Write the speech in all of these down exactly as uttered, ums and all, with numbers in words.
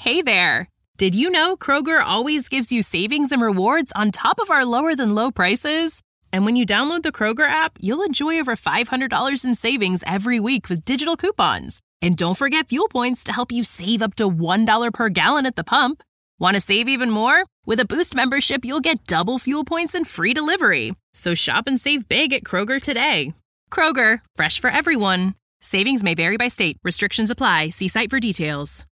Hey there! Did you know Kroger always gives you savings and rewards on top of our lower-than-low prices? And when you download the Kroger app, you'll enjoy over five hundred dollars in savings every week with digital coupons. And don't forget fuel points to help you save up to one dollar per gallon at the pump. Want to save even more? With a Boost membership, you'll get double fuel points and free delivery. So shop and save big at Kroger today. Kroger, fresh for everyone. Savings may vary by state. Restrictions apply. See site for details.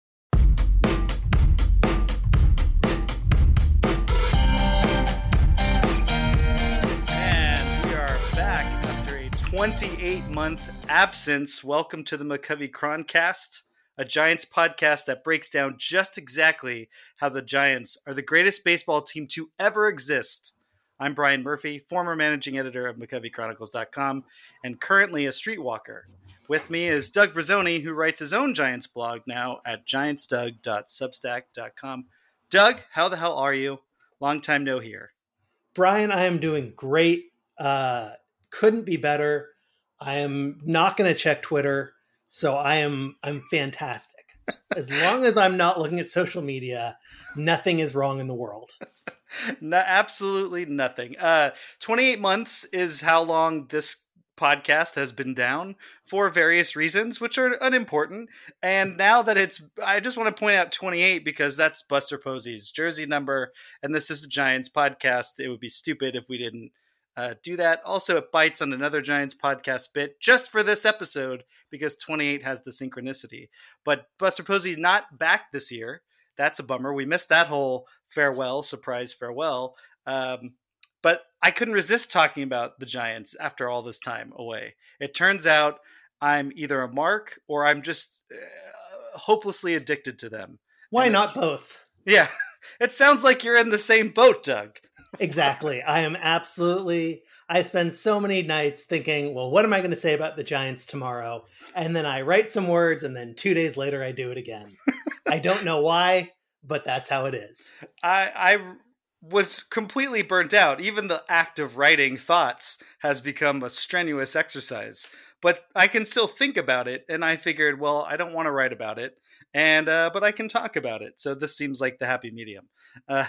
twenty-eight month absence. Welcome to the McCovey Chroncast, a Giants podcast that breaks down just exactly how the Giants are the greatest baseball team to ever exist. I'm Brian Murphy, former managing editor of McCovey Chronicles dot com and currently a streetwalker. With me is Doug Brazzoni, who writes his own Giants blog now at giants doug dot substack dot com. Doug, how the hell are you? Long time no hear. Brian, I am doing great. Uh, couldn't be better. I am not going to check Twitter, so I am I'm fantastic. As long as I'm not looking at social media, nothing is wrong in the world. No, absolutely nothing. Uh, twenty-eight months is how long this podcast has been down for various reasons, which are unimportant. And now that it's, I just want to point out twenty-eight because that's Buster Posey's jersey number, and this is a Giants podcast. It would be stupid if we didn't Uh, do that. Also, it bites on another Giants podcast bit just for this episode because twenty-eight has the synchronicity. But Buster Posey not back this year. That's a bummer. We missed that whole farewell, surprise farewell. Um, but I couldn't resist talking about the Giants after all this time away. It turns out I'm either a mark or I'm just uh, hopelessly addicted to them. Why not both? Yeah. It sounds like you're in the same boat, Doug. Exactly. I am absolutely, I spend so many nights thinking, well, what am I going to say about the Giants tomorrow? And then I write some words and then two days later I do it again. I don't know why, but that's how it is. I, I was completely burnt out. Even the act of writing thoughts has become a strenuous exercise, but I can still think about it. And I figured, well, I don't want to write about it, and uh, but I can talk about it. So this seems like the happy medium. Uh,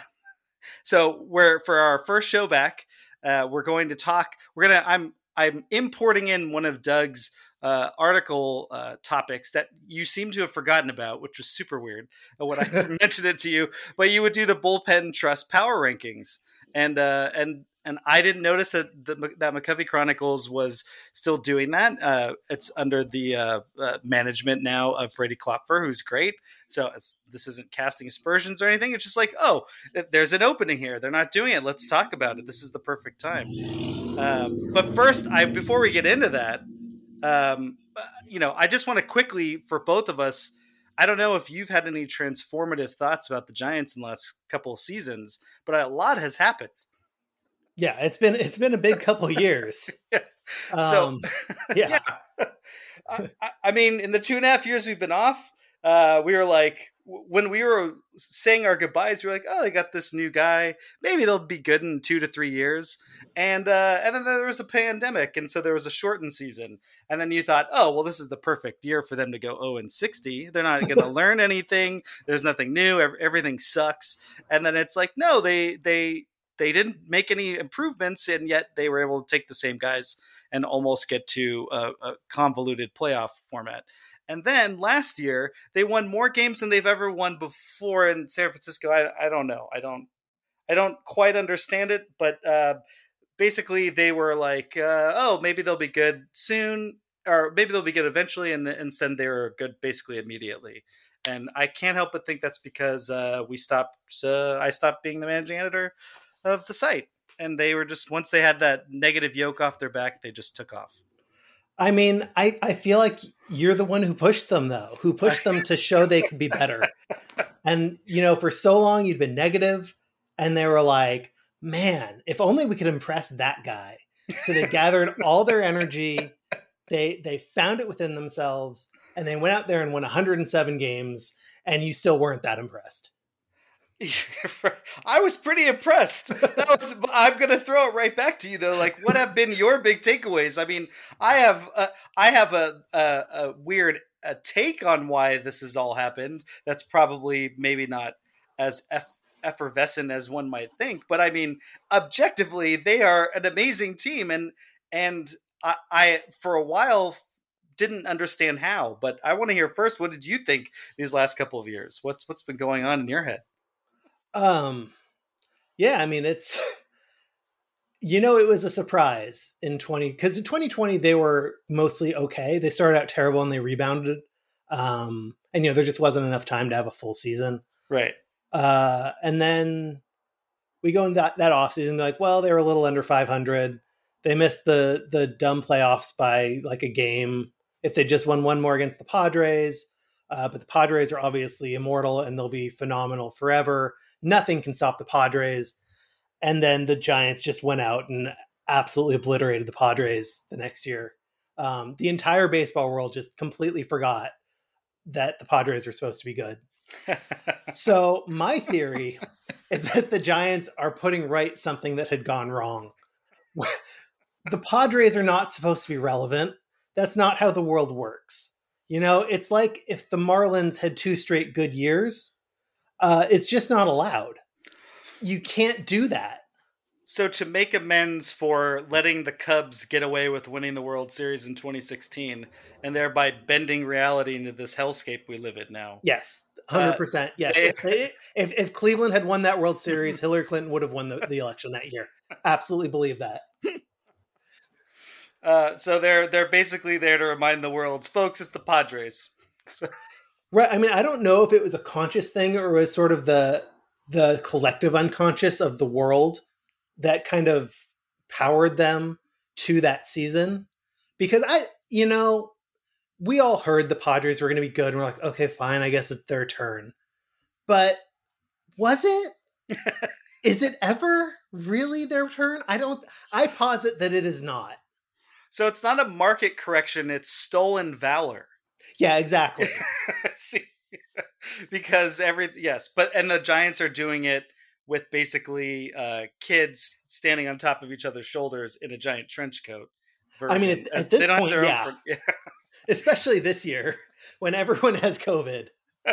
So we're for our first show back. Uh, we're going to talk. We're gonna. I'm I'm importing in one of Doug's uh, article uh, topics that you seem to have forgotten about, which was super weird uh, when I mentioned it to you. But you would do the bullpen trust power rankings, and uh, and and I didn't notice that the, that McCovey Chronicles was still doing that. Uh, it's under the uh, uh, management now of Brady Klopfer, who's great. So it's, this isn't casting aspersions or anything. It's just like, oh, there's an opening here. They're not doing it. Let's talk about it. This is the perfect time. Um, but first, I before we get into that, um, you know, I just want to quickly, for both of us, I don't know if you've had any transformative thoughts about the Giants in the last couple of seasons, but a lot has happened. Yeah, it's been it's been a big couple of years. yeah. So, um, yeah. yeah. I, I mean, in the two and a half years we've been off, uh, we were like, when we were saying our goodbyes, we were like, oh, they got this new guy. Maybe they'll be good in two to three years. And uh, and then there was a pandemic, and so there was a shortened season. And then you thought, oh, well, this is the perfect year for them to go oh and sixty. They're not going to learn anything. There's nothing new. Everything sucks. And then it's like, no, they they. They didn't make any improvements, and yet they were able to take the same guys and almost get to a, a convoluted playoff format. And then last year, they won more games than they've ever won before in San Francisco. I, I don't know. I don't. I don't quite understand it, but uh, basically they were like, uh, "Oh, maybe they'll be good soon, or maybe they'll be good eventually," and instead they were good basically immediately. And I can't help but think that's because uh, we stopped. Uh, I stopped being the managing editor of the site, and they were just, once they had that negative yoke off their back, they just took off. I mean, I, I feel like you're the one who pushed them though, who pushed them to show they could be better. And, you know, for so long you'd been negative, and they were like, man, if only we could impress that guy. So they gathered all their energy. They, they found it within themselves, and they went out there and won one hundred seven games, and you still weren't that impressed. I was pretty impressed. That was, I'm going to throw it right back to you though. Like, what have been your big takeaways? I mean, I have, uh, I have a, a, a weird a take on why this has all happened. That's probably maybe not as eff- effervescent as one might think, but I mean, objectively, they are an amazing team, and and I, I for a while didn't understand how. But I want to hear first. What did you think these last couple of years? What's what's been going on in your head? Um, yeah, I mean, it's. You know, it was a surprise in twenty because in twenty twenty they were mostly okay. They started out terrible and they rebounded, um, and you know there just wasn't enough time to have a full season, right? Uh, and then we go in that that off season, like, well, they were a little under five hundred. They missed the the dumb playoffs by like a game. If they just won one more against the Padres, uh, but the Padres are obviously immortal and they'll be phenomenal forever. Nothing can stop the Padres. And then the Giants just went out and absolutely obliterated the Padres the next year. Um, the entire baseball world just completely forgot that the Padres were supposed to be good. So my theory is that the Giants are putting right something that had gone wrong. The Padres are not supposed to be relevant. That's not how the world works. You know, it's like if the Marlins had two straight good years, uh, it's just not allowed. You can't do that. So to make amends for letting the Cubs get away with winning the World Series in twenty sixteen and thereby bending reality into this hellscape we live in now. Yes, one hundred percent. Uh, yes. They, if, they, if, if Cleveland had won that World Series, Hillary Clinton would have won the, the election that year. Absolutely believe that. Uh, so they're they're basically there to remind the world, folks, it's the Padres. So. Right. I mean, I don't know if it was a conscious thing or it was sort of the the collective unconscious of the world that kind of powered them to that season. Because I, you know, we all heard the Padres were going to be good and we're like, okay, fine, I guess it's their turn. But was it? Is it ever really their turn? I don't, I posit that it is not. So it's not a market correction, it's stolen valor. Yeah, exactly. See, because every, yes, but, and the Giants are doing it with basically uh, kids standing on top of each other's shoulders in a giant trench coat version. I mean, at, at this point, yeah. For, yeah. Especially this year when everyone has COVID.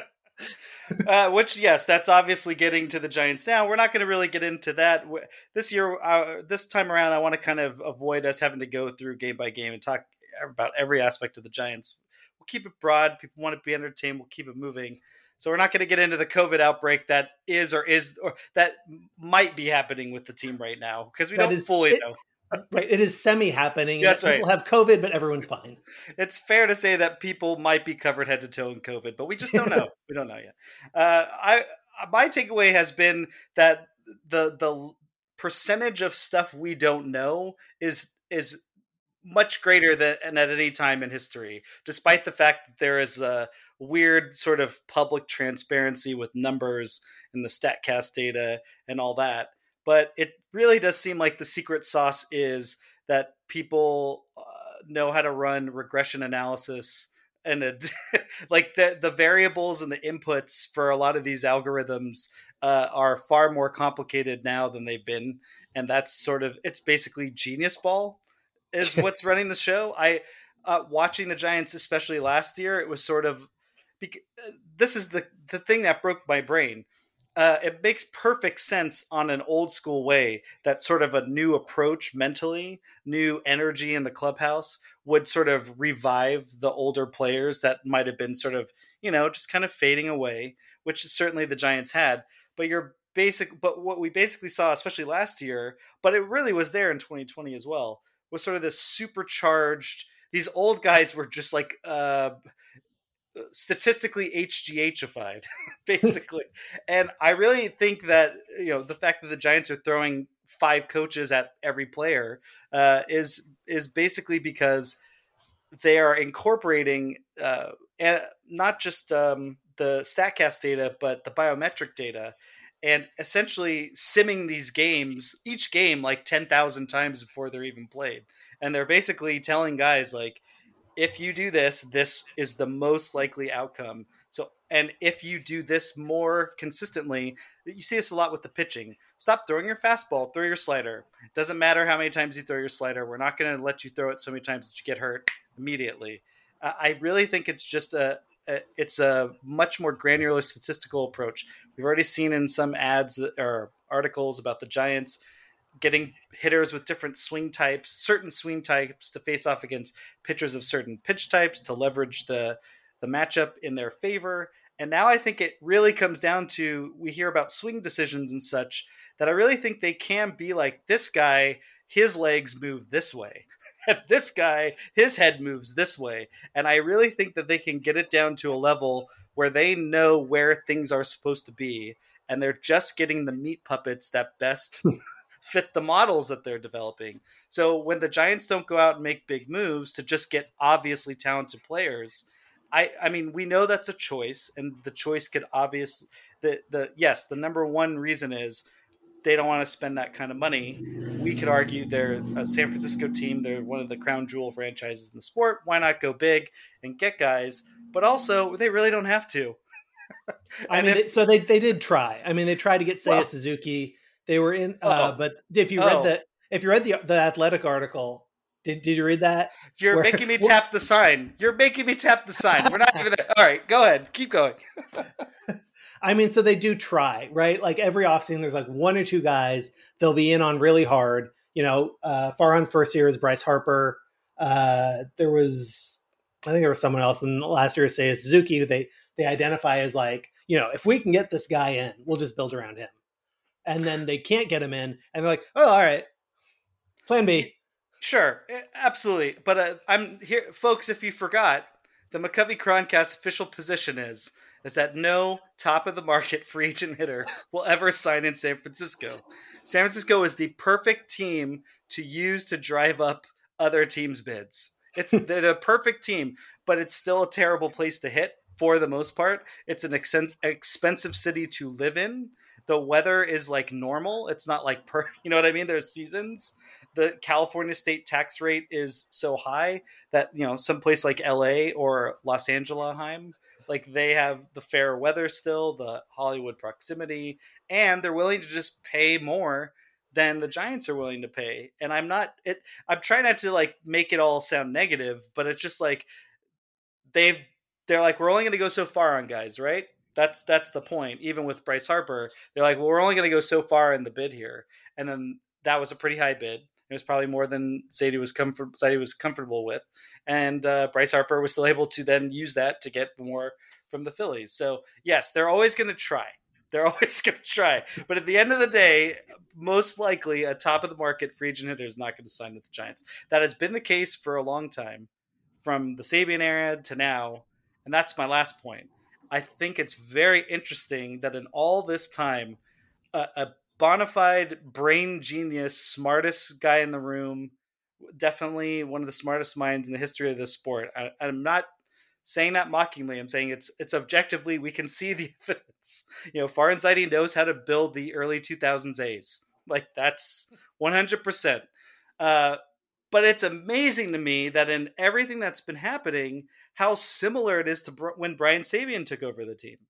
uh, which, yes, that's obviously getting to the Giants now. We're not going to really get into that. This year, uh, this time around, I want to kind of avoid us having to go through game by game and talk about every aspect of the Giants. We'll keep it broad. People want to be entertained. We'll keep it moving. So we're not going to get into the COVID outbreak that is or is or that might be happening with the team right now because we that don't is, fully it, know. Right, it is semi-happening. That's right. People have COVID, but everyone's fine. It's fair to say that people might be covered head to toe in COVID, but we just don't know. We don't know yet. Uh, I my takeaway has been that the the percentage of stuff we don't know is is much greater than at any time in history, despite the fact that there is a weird sort of public transparency with numbers and the StatCast data and all that. But it really does seem like the secret sauce is that people uh, know how to run regression analysis and it, like the, the variables and the inputs for a lot of these algorithms uh, are far more complicated now than they've been. And that's sort of, it's basically Genius Ball is what's running the show. I uh, watching the Giants, especially last year, it was sort of, this is the, the thing that broke my brain. Uh, it makes perfect sense on an old school way that sort of a new approach mentally, new energy in the clubhouse would sort of revive the older players that might have been sort of, you know, just kind of fading away, which is certainly the Giants had. But you're basic, but what we basically saw, especially last year, but it really was there in twenty twenty as well, was sort of this supercharged, these old guys were just like, uh, statistically H G H-ified, basically. And I really think that, you know, the fact that the Giants are throwing five coaches at every player uh, is is basically because they are incorporating uh, and not just um, the StatCast data, but the biometric data, and essentially simming these games, each game like ten thousand times before they're even played. And they're basically telling guys like, if you do this, this is the most likely outcome. So, and if you do this more consistently, you see this a lot with the pitching. Stop throwing your fastball, throw your slider. It doesn't matter how many times you throw your slider. We're not going to let you throw it so many times that you get hurt immediately. I, I really think it's just a, a it's a much more granular statistical approach. We've already seen in some ads that, or articles about the Giants getting hitters with different swing types, certain swing types to face off against pitchers of certain pitch types to leverage the the matchup in their favor. And now I think it really comes down to, we hear about swing decisions and such, that I really think they can be like, this guy, his legs move this way. This guy, his head moves this way. And I really think that they can get it down to a level where they know where things are supposed to be. And they're just getting the meat puppets that best fit the models that they're developing. So when the Giants don't go out and make big moves to just get obviously talented players, I, I mean, we know that's a choice, and the choice could obvious the, the, yes, the number one reason is they don't want to spend that kind of money. We could argue they're a San Francisco team. They're one of the crown jewel franchises in the sport. Why not go big and get guys? But also they really don't have to. I mean, if, they, so they, they did try. I mean, they tried to get Seiya well, Suzuki. They were in, uh, but if you read oh. the, if you read the, the Athletic article, Did Did you read that? You're Where, making me tap the sign. You're making me tap the sign. We're not even there. All right, go ahead. Keep going. I mean, so they do try, right? Like every offseason, there's like one or two guys they'll be in on really hard. You know, uh, Farhan's first year is Bryce Harper. Uh, there was, I think there was someone else in the last year, Seiya Suzuki, who they, they identify as like, you know, if we can get this guy in, we'll just build around him. And then they can't get him in, and they're like, oh, all right, plan B. Sure, absolutely. But uh, I'm here, folks, if you forgot, the McCovey Chroncast official position is is that no top-of-the-market free agent hitter will ever sign in San Francisco. San Francisco is the perfect team to use to drive up other teams' bids. It's they're the perfect team, but it's still a terrible place to hit for the most part. It's an ex- expensive city to live in. The weather is like normal. It's not like, per, you know what I mean? There's seasons. The California state tax rate is so high that, you know, some place like L A or Los Angeles, like they have the fair weather still, the Hollywood proximity, and they're willing to just pay more than the Giants are willing to pay. And I'm not, it, I'm trying not to like make it all sound negative, but it's just like, they've, they're like, we're only going to go so far on guys, right? That's, that's the point. Even with Bryce Harper, they're like, well, we're only going to go so far in the bid here. And then that was a pretty high bid. It was probably more than Zadie was comfort Zadie was comfortable with, and uh, Bryce Harper was still able to then use that to get more from the Phillies. So yes, they're always going to try. They're always going to try. But at the end of the day, most likely a top of the market free agent hitter is not going to sign with the Giants. That has been the case for a long time, from the Sabian era to now, and that's my last point. I think it's very interesting that in all this time, uh, a bona fide brain genius, smartest guy in the room, definitely one of the smartest minds in the history of this sport. I, I'm not saying that mockingly. I'm saying it's it's objectively, we can see the evidence. You know, Farhan Zaidi knows how to build the early two thousands A's. Like, that's one hundred percent. Uh, but it's amazing to me that in everything that's been happening, how similar it is to br- when Brian Sabian took over the team.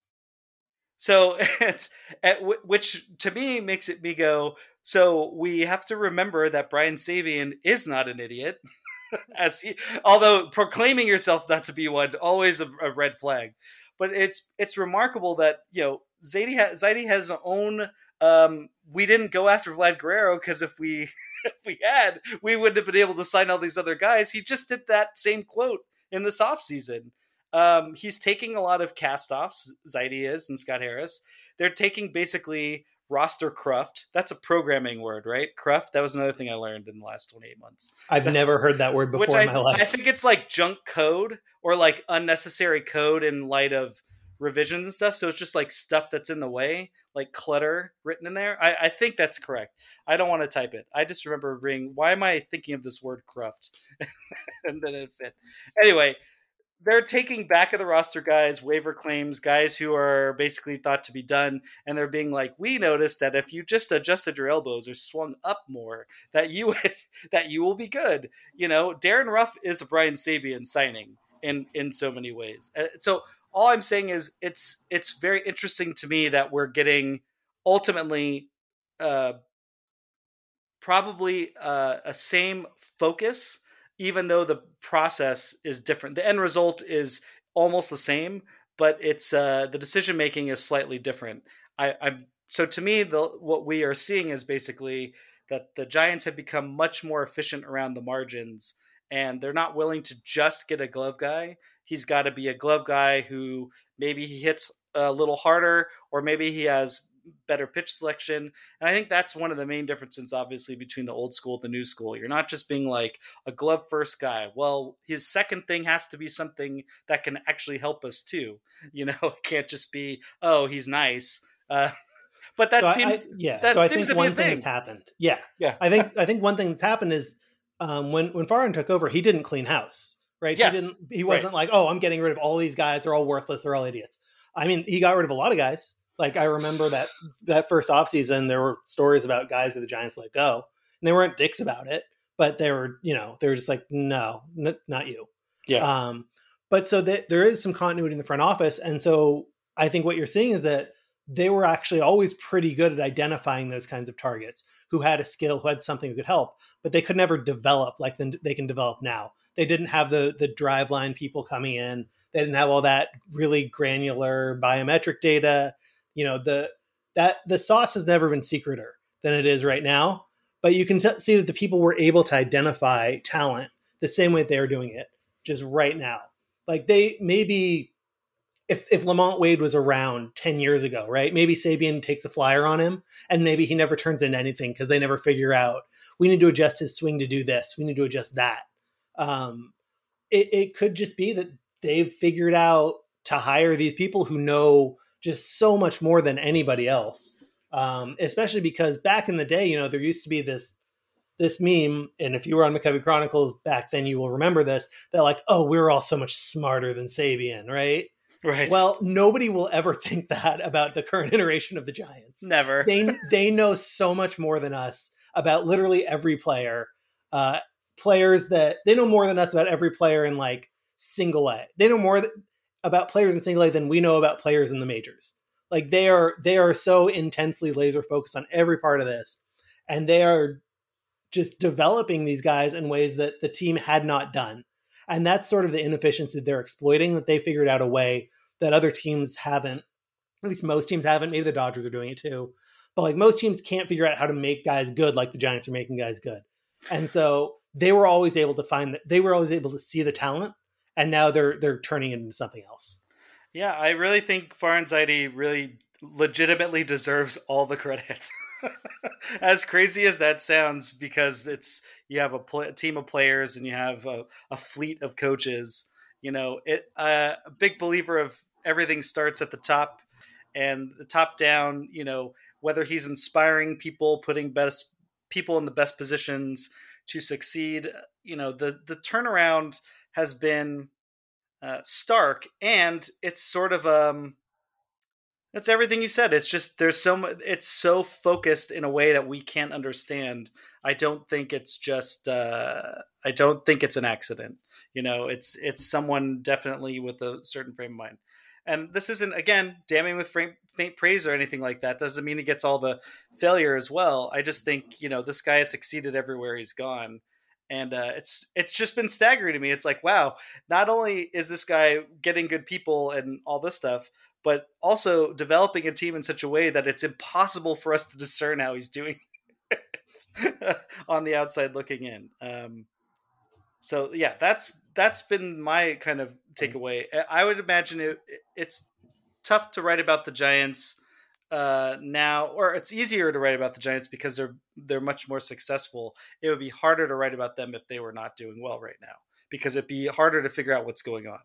So it's at w- which to me makes it me go, so we have to remember that Brian Sabian is not an idiot, as he, although proclaiming yourself not to be one, always a, a red flag. But it's it's remarkable that, you know, Zaidi, ha- Zaidi has his own. Um, we didn't go after Vlad Guerrero because if we if we had, we wouldn't have been able to sign all these other guys. He just did that same quote in this offseason. Um, he's taking a lot of cast-offs, Zaidi is, and Scott Harris. They're taking basically roster cruft. That's a programming word, right? Cruft. That was another thing I learned in the last twenty-eight months. I've so, never heard that word before I, in my life. I think it's like junk code or like unnecessary code in light of revisions and stuff. So it's just like stuff that's in the way, like clutter written in there. I, I think that's correct. I don't want to type it. I just remember being, why am I thinking of this word cruft? And then it fit. Anyway, they're taking back of the roster guys, waiver claims, guys who are basically thought to be done. And they're being like, we noticed that if you just adjusted your elbows or swung up more, that you would, that you will be good. You know, Darren Ruff is a Brian Sabian signing in, in so many ways. Uh, so all I'm saying is it's, it's very interesting to me that we're getting ultimately uh, probably uh, a same focus even though the process is different. The end result is almost the same, but it's uh, the decision making is slightly different. I, I'm so to me, the what we are seeing is basically that the Giants have become much more efficient around the margins, and they're not willing to just get a glove guy. He's got to be a glove guy who maybe he hits a little harder, or maybe he has better pitch selection. And I think that's one of the main differences, obviously, between the old school and the new school. You're not just being like a glove first guy. Well, his second thing has to be something that can actually help us too. You know, it can't just be, oh, he's nice. Uh, but that so seems, I, yeah. that so I seems think to one be a thing thing that's happened. Yeah. Yeah. I think, I think one thing that's happened is um, when, when Farhan took over, he didn't clean house, right? Yes. He didn't, he wasn't right. like, oh, I'm getting rid of all these guys. They're all worthless. They're all idiots. I mean, he got rid of a lot of guys. Like, I remember that that first offseason, there were stories about guys who the Giants let go, and they weren't dicks about it, but they were, you know, they were just like, no, n- not you. Yeah. Um, but so that there is some continuity in the front office. And so I think what you're seeing is that they were actually always pretty good at identifying those kinds of targets who had a skill, who had something who could help, but they could never develop like they can develop now. They didn't have the the drive line people coming in. They didn't have all that really granular biometric data. You know, the that the sauce has never been secreter than it is right now, but you can t- see that the people were able to identify talent the same way they are doing it just right now. Like they maybe if if Lamont Wade was around ten years ago, right? Maybe Sabian takes a flyer on him and maybe he never turns into anything because they never figure out we need to adjust his swing to do this. We need to adjust that. Um, it, it could just be that they've figured out to hire these people who know just so much more than anybody else. Um, especially because back in the day, you know, there used to be this, this meme. And if you were on McCovey Chronicles back then, you will remember this. They're like, oh, we're all so much smarter than Sabian. Right. Right. Well, nobody will ever think that about the current iteration of the Giants. Never. They, they know so much more than us about literally every player, uh, players that they know more than us about every player in like single A. They know more th- about players in single A than we know about players in the majors. Like they are, they are so intensely laser focused on every part of this. And they are just developing these guys in ways that the team had not done. And that's sort of the inefficiency they're exploiting, that they figured out a way that other teams haven't, at least most teams haven't. Maybe the Dodgers are doing it too. But like most teams can't figure out how to make guys good like the Giants are making guys good. And so they were always able to find that they were always able to see the talent. And now they're they're turning it into something else. Yeah, I really think Farhan Zaidi really legitimately deserves all the credit. As crazy as that sounds, because it's you have a, pl- a team of players and you have a, a fleet of coaches. You know, it uh, a big believer of everything starts at the top, and the top down. You know, whether he's inspiring people, putting best people in the best positions to succeed. You know, the the turnaround has been uh, stark, and it's sort of um, it's everything you said. It's just there's so much. It's so focused in a way that we can't understand. I don't think it's just. Uh, I don't think it's an accident. You know, it's it's someone definitely with a certain frame of mind. And this isn't, again, damning with faint, faint praise or anything like that. Doesn't mean he gets all the failure as well. I just think, you know, this guy has succeeded everywhere he's gone. And uh, it's it's just been staggering to me. It's like, wow, not only is this guy getting good people and all this stuff, but also developing a team in such a way that it's impossible for us to discern how he's doing it on the outside looking in. Um, so, yeah, that's that's been my kind of takeaway. I would imagine it, it's tough to write about the Giants uh, now, or it's easier to write about the Giants because they're they're much more successful. It would be harder to write about them if they were not doing well right now, because it'd be harder to figure out what's going on.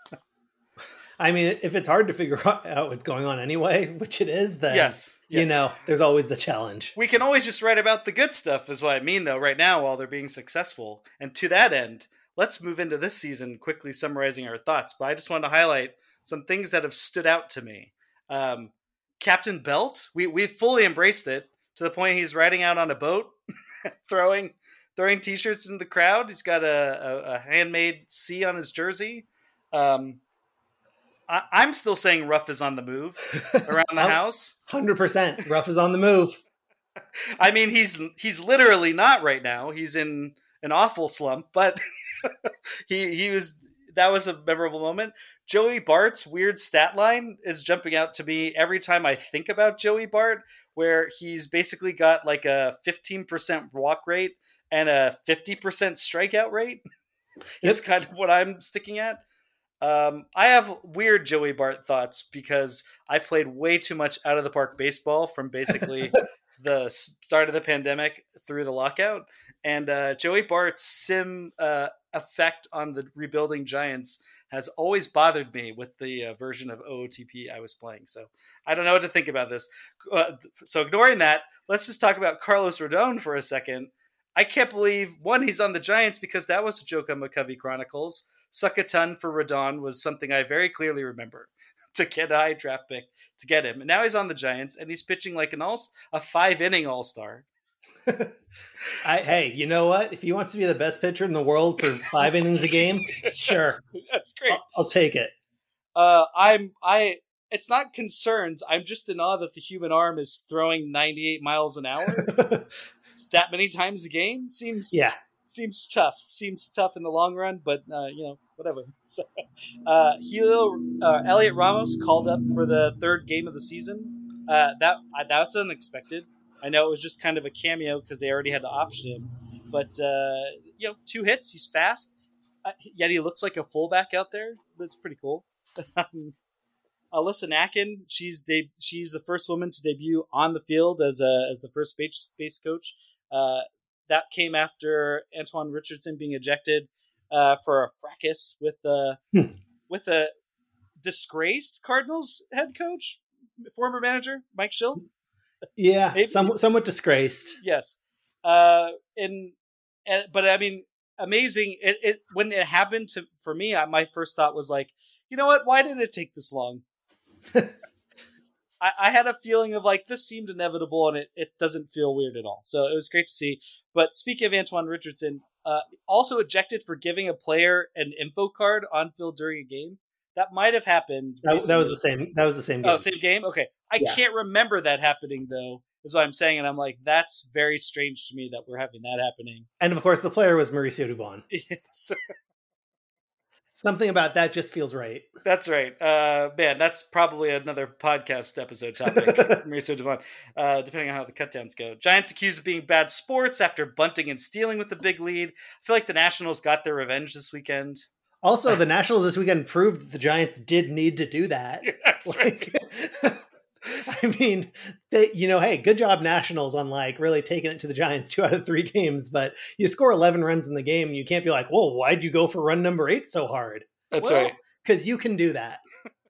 I mean, if it's hard to figure out what's going on anyway, which it is, then, yes, yes. you know, there's always the challenge. We can always just write about the good stuff is what I mean, though, right now while they're being successful. And to that end, let's move into this season, quickly summarizing our thoughts. But I just wanted to highlight some things that have stood out to me. Um, Captain Belt, we, we've fully embraced it to the point he's riding out on a boat, throwing throwing T-shirts into the crowd. He's got a, a, a handmade C on his jersey. Um I, I'm still saying Ruff is on the move around the house. one hundred percent. Ruff is on the move. I mean, he's he's literally not right now. He's in an awful slump, but he he was that was a memorable moment. Joey Bart's weird stat line is jumping out to me every time I think about Joey Bart, where he's basically got like a fifteen percent walk rate and a fifty percent strikeout rate. Is kind of what I'm sticking at. Um, I have weird Joey Bart thoughts because I played way too much out of the park baseball from basically the start of the pandemic through the lockout. And uh, Joey Bart's sim uh, effect on the rebuilding Giants has always bothered me with the uh, version of O O T P I was playing. So I don't know what to think about this. Uh, so ignoring that, let's just talk about Carlos Rodon for a second. I can't believe, one, he's on the Giants because that was a joke on McCovey Chronicles. Suck a ton for Rodon was something I very clearly remember to get a high draft pick to get him. And now he's on the Giants and he's pitching like an all a five inning all-star. I, hey, you know what? If he wants to be the best pitcher in the world for five innings a game, sure. That's great. I'll, I'll take it. Uh, I'm, I, it's not concerns. I'm just in awe that the human arm is throwing ninety-eight miles an hour. That many times a game seems yeah seems tough. Seems tough in the long run, but uh, you know whatever. So, uh, Helio uh, Elliot Ramos called up for the third game of the season. Uh, that uh, that's unexpected. I know it was just kind of a cameo because they already had to option him, but uh, you know, two hits. He's fast, uh, yet he looks like a fullback out there. That's pretty cool. Alyssa Nacken, she's de- she's the first woman to debut on the field as a as the first base base coach. Uh, that came after Antoine Richardson being ejected uh, for a fracas with the hmm. with a disgraced Cardinals head coach, former manager Mike Schill. Yeah, somewhat, somewhat disgraced. Yes, uh, and and but I mean, amazing. It, it when it happened to for me, I, my first thought was like, you know what? Why did it take this long? I, I had a feeling of like this seemed inevitable, and it, it doesn't feel weird at all. So it was great to see. But speaking of Antoine Richardson, uh, also ejected for giving a player an info card on field during a game. That might have happened. That, that was the same. That was the same game. Oh, same game. Okay, I yeah. can't remember that happening though. Is what I'm saying, and I'm like, that's very strange to me that we're having that happening. And of course, the player was Mauricio Dubon. Yes. Something about that just feels right. That's right. Uh, man, that's probably another podcast episode topic. Mauricio Dubon, uh, depending on how the cutdowns go. Giants accused of being bad sports after bunting and stealing with the big lead. I feel like the Nationals got their revenge this weekend. Also, the Nationals this weekend proved that the Giants did need to do that. Yeah, that's like, right. I mean, they, you know, hey, good job Nationals on like really taking it to the Giants two out of three games, but you score eleven runs in the game and you can't be like, whoa, why'd you go for run number eight so hard? That's well, right. Because you can do that.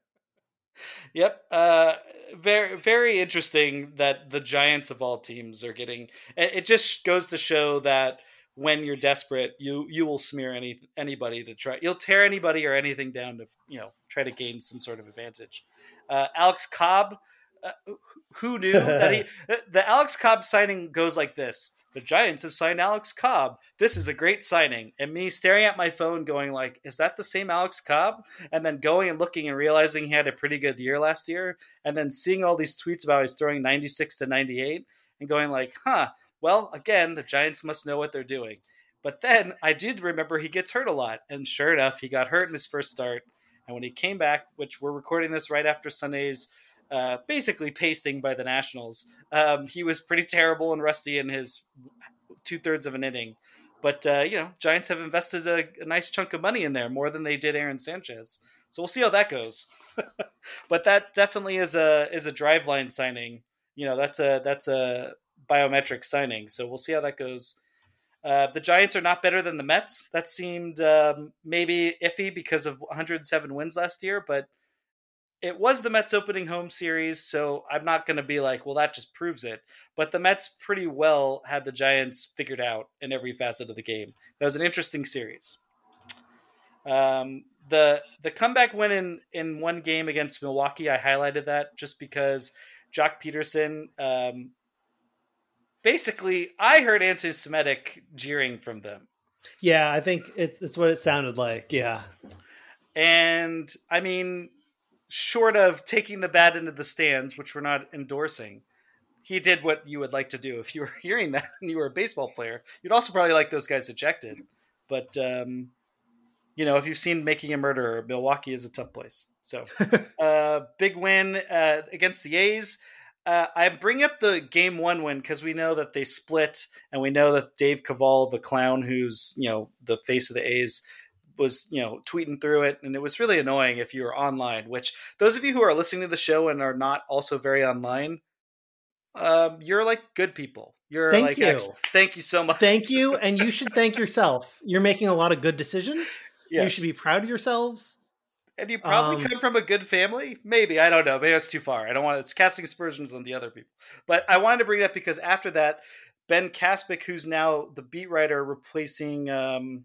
Yep. Uh, very, very interesting that the Giants of all teams are getting, it just goes to show that when you're desperate, you, you will smear any, anybody to try, you'll tear anybody or anything down to, you know, try to gain some sort of advantage. Uh, Alex Cobb, Uh, who knew that he the Alex Cobb signing goes like this? The Giants have signed Alex Cobb. This is a great signing. And me staring at my phone going like, is that the same Alex Cobb? And then going and looking and realizing he had a pretty good year last year. And then seeing all these tweets about he's throwing ninety-six to ninety-eight and going like, huh, well, again, the Giants must know what they're doing. But then I did remember he gets hurt a lot. And sure enough, he got hurt in his first start. And when he came back, which we're recording this right after Sunday's Uh, basically pasting by the Nationals. Um, he was pretty terrible and rusty in his two thirds of an inning, but uh, you know, Giants have invested a, a nice chunk of money in there, more than they did Aaron Sanchez. So we'll see how that goes. But that definitely is a is a Driveline signing. You know, that's a that's a biometric signing. So we'll see how that goes. Uh, the Giants are not better than the Mets. That seemed um, maybe iffy because of one hundred seven wins last year, but it was the Mets opening home series, so I'm not going to be like, well, that just proves it. But the Mets pretty well had the Giants figured out in every facet of the game. That was an interesting series. Um, the the comeback win in, in one game against Milwaukee, I highlighted that just because Jock Peterson, um, basically, I heard anti-Semitic jeering from them. Yeah, I think it's it's what it sounded like, yeah. And, I mean, short of taking the bat into the stands, which we're not endorsing, he did what you would like to do if you were hearing that and you were a baseball player. You'd also probably like those guys ejected. But, um, you know, if you've seen Making a Murderer, Milwaukee is a tough place. So, uh, big win uh, against the A's. Uh, I bring up the game one win because we know that they split, and we know that Dave Cavall, the clown who's, you know, the face of the A's, was, you know, tweeting through it. And it was really annoying if you were online, which those of you who are listening to the show and are not also very online, um, you're like good people. You're thank like, you. Actually, thank you so much. Thank you. And you should thank yourself. You're making a lot of good decisions. Yes. You should be proud of yourselves. And you probably Um, come from a good family. Maybe. I don't know. Maybe it's too far. I don't want it's casting aspersions on the other people. But I wanted to bring it up because after that, Ben Kaspick, who's now the beat writer replacing um,